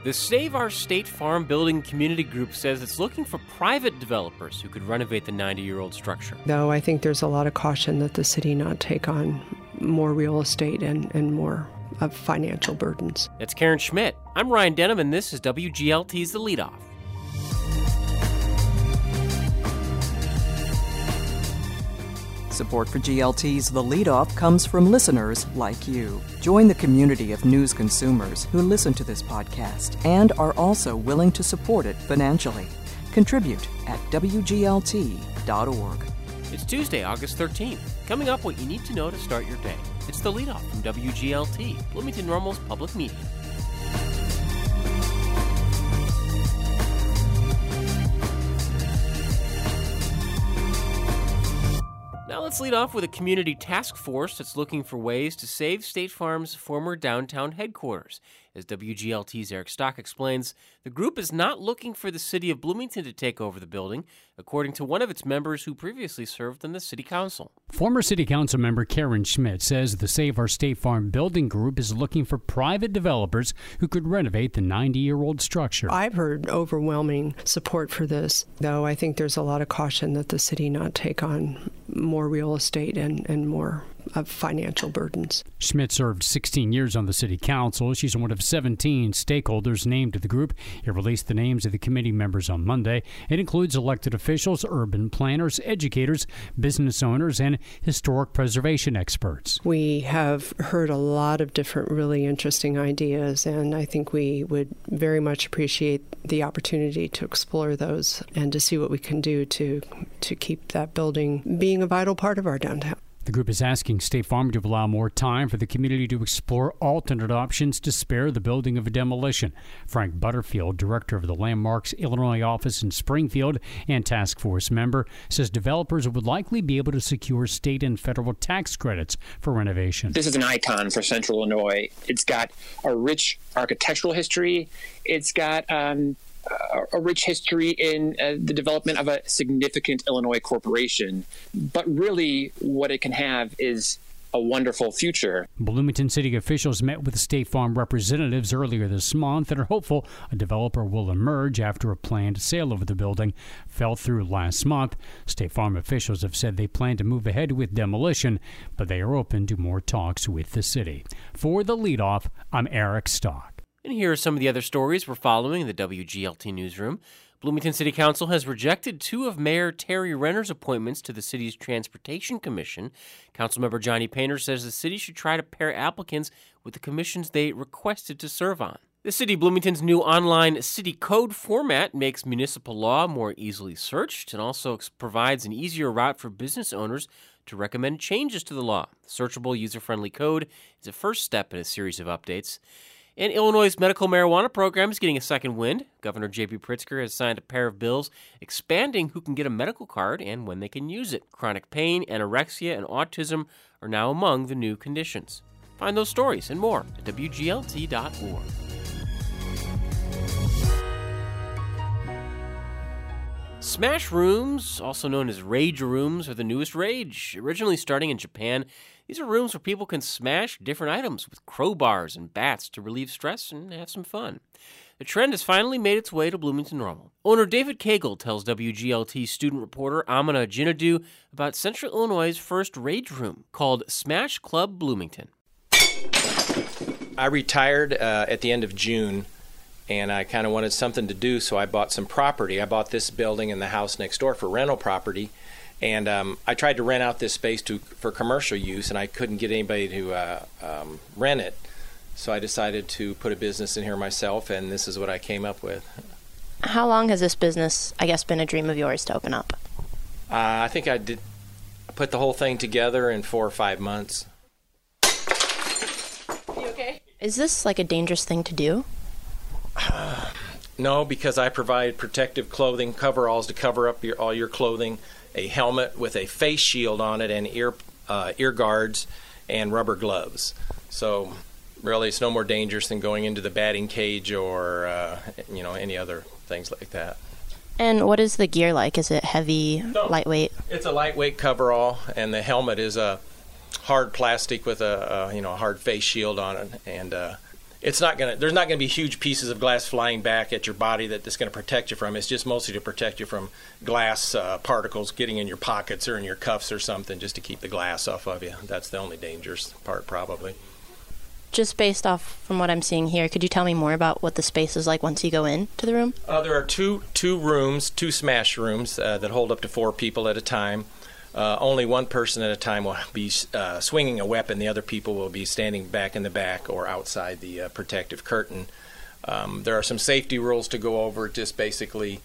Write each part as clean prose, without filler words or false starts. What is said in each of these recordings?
The Save Our State Farm Building Community Group says it's looking for private developers who could renovate the 90-year-old structure. Though I think there's a lot of caution that the city not take on more real estate and more of financial burdens. That's Karen Schmidt. I'm Ryan Denham, and this is WGLT's The Leadoff. Support for GLT's The Leadoff comes from listeners like you. Join the community of news consumers who listen to this podcast and are also willing to support it financially. Contribute at WGLT.org. It's Tuesday, August 13th. Coming up, what you need to know to start your day. It's The Leadoff from WGLT, Bloomington Normal's public media. Now let's lead off with a community task force that's looking for ways to save State Farm's former downtown headquarters. As WGLT's Eric Stock explains, the group is not looking for the city of Bloomington to take over the building, according to one of its members who previously served on the city council. Former city council member Karen Schmidt says the Save Our State Farm Building Group is looking for private developers who could renovate the 90-year-old structure. I've heard overwhelming support for this, though I think there's a lot of caution that the city not take on more real estate and more of financial burdens. Schmidt served 16 years on the city council. She's one of 17 stakeholders named to the group. It released the names of the committee members on Monday. It includes elected officials, urban planners, educators, business owners, and historic preservation experts. We have heard a lot of different really interesting ideas, and I think we would very much appreciate the opportunity to explore those and to see what we can do to keep that building being a vital part of our downtown. The group is asking State Farm to allow more time for the community to explore alternate options to spare the building of a demolition. Frank Butterfield, director of the Landmarks Illinois office in Springfield and task force member, says developers would likely be able to secure state and federal tax credits for renovation. This is an icon for Central Illinois. It's got a rich architectural history. It's got a rich history in the development of a significant Illinois corporation. But really, what it can have is a wonderful future. Bloomington city officials met with State Farm representatives earlier this month and are hopeful a developer will emerge after a planned sale of the building fell through last month. State Farm officials have said they plan to move ahead with demolition, but they are open to more talks with the city. For The Leadoff, I'm Eric Stock. And here are some of the other stories we're following in the WGLT newsroom. Bloomington City Council has rejected two of Mayor Terry Renner's appointments to the city's Transportation Commission. Councilmember Johnny Painter says the city should try to pair applicants with the commissions they requested to serve on. The City of Bloomington's new online city code format makes municipal law more easily searched and also provides an easier route for business owners to recommend changes to the law. The searchable, user-friendly code is a first step in a series of updates. And Illinois' medical marijuana program is getting a second wind. Governor J.B. Pritzker has signed a pair of bills expanding who can get a medical card and when they can use it. Chronic pain, anorexia, and autism are now among the new conditions. Find those stories and more at WGLT.org. Smash rooms, also known as rage rooms, are the newest rage. Originally starting in Japan, these are rooms where people can smash different items with crowbars and bats to relieve stress and have some fun. The trend has finally made its way to Bloomington Normal. Owner David Cagle tells WGLT student reporter Amina Jinadu about Central Illinois' first rage room called Smash Club Bloomington. I retired at the end of June, and I kind of wanted something to do, so I bought some property. I bought this building and the house next door for rental property, and I tried to rent out this space for commercial use, and I couldn't get anybody to rent it. So I decided to put a business in here myself, and this is what I came up with. How long has this business, I guess, been a dream of yours to open up? I think I put the whole thing together in 4 or 5 months. You okay? Is this like a dangerous thing to do? No, because I provide protective clothing, coveralls to cover up all your clothing, a helmet with a face shield on it, and ear guards and rubber gloves. So really, it's no more dangerous than going into the batting cage or any other things like that. And what is the gear like? Is it heavy, lightweight? It's a lightweight coverall, and the helmet is a hard plastic with a hard face shield on it, and There's not going to be huge pieces of glass flying back at your body that's going to protect you from. It's just mostly to protect you from glass particles getting in your pockets or in your cuffs or something, just to keep the glass off of you. That's the only dangerous part, probably. Just based off from what I'm seeing here, could you tell me more about what the space is like once you go into the room? There are two rooms, two smash rooms that hold up to 4 people at a time. Only one person at a time will be swinging a weapon. The other people will be standing back in the back or outside the protective curtain. There are some safety rules to go over, just basically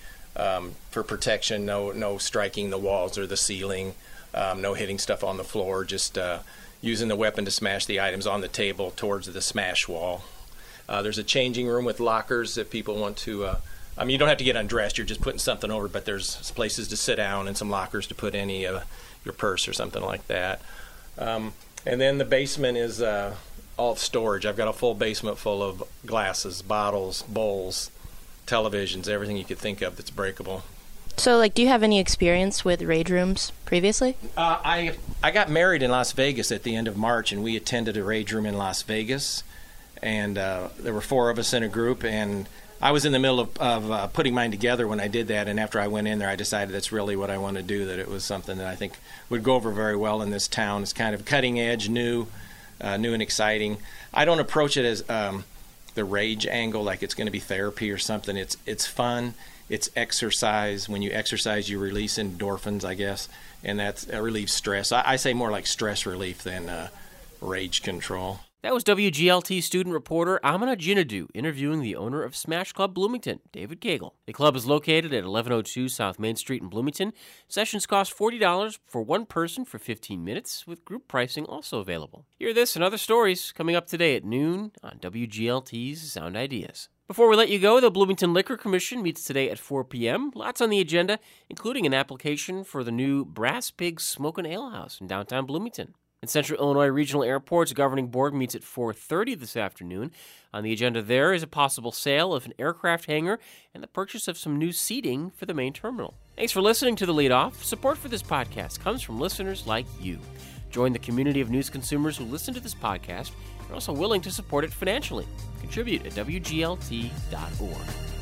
for protection. No striking the walls or the ceiling. No hitting stuff on the floor. Just using the weapon to smash the items on the table towards the smash wall. There's a changing room with lockers if people want to. You don't have to get undressed. You're just putting something over, but there's places to sit down and some lockers to put any your purse or something like that. And then the basement is all storage. I've got a full basement full of glasses, bottles, bowls, televisions, everything you could think of that's breakable. So, do you have any experience with rage rooms previously? I got married in Las Vegas at the end of March, and we attended a rage room in Las Vegas. And there were 4 of us in a group, and I was in the middle of putting mine together when I did that, and after I went in there, I decided that's really what I want to do, that it was something that I think would go over very well in this town. It's kind of cutting edge, new and exciting. I don't approach it as the rage angle, like it's going to be therapy or something. It's fun. It's exercise. When you exercise, you release endorphins, I guess, and that relieves stress. I say more like stress relief than rage control. That was WGLT student reporter Amina Jinadu interviewing the owner of Smash Club Bloomington, David Cagle. The club is located at 1102 South Main Street in Bloomington. Sessions cost $40 for one person for 15 minutes, with group pricing also available. Hear this and other stories coming up today at noon on WGLT's Sound Ideas. Before we let you go, the Bloomington Liquor Commission meets today at 4 p.m. Lots on the agenda, including an application for the new Brass Pig Smokin' Ale House in downtown Bloomington. And Central Illinois Regional Airport's governing board meets at 4:30 this afternoon. On the agenda there is a possible sale of an aircraft hangar and the purchase of some new seating for the main terminal. Thanks for listening to The Lead Off. Support for this podcast comes from listeners like you. Join the community of news consumers who listen to this podcast and are also willing to support it financially. Contribute at WGLT.org.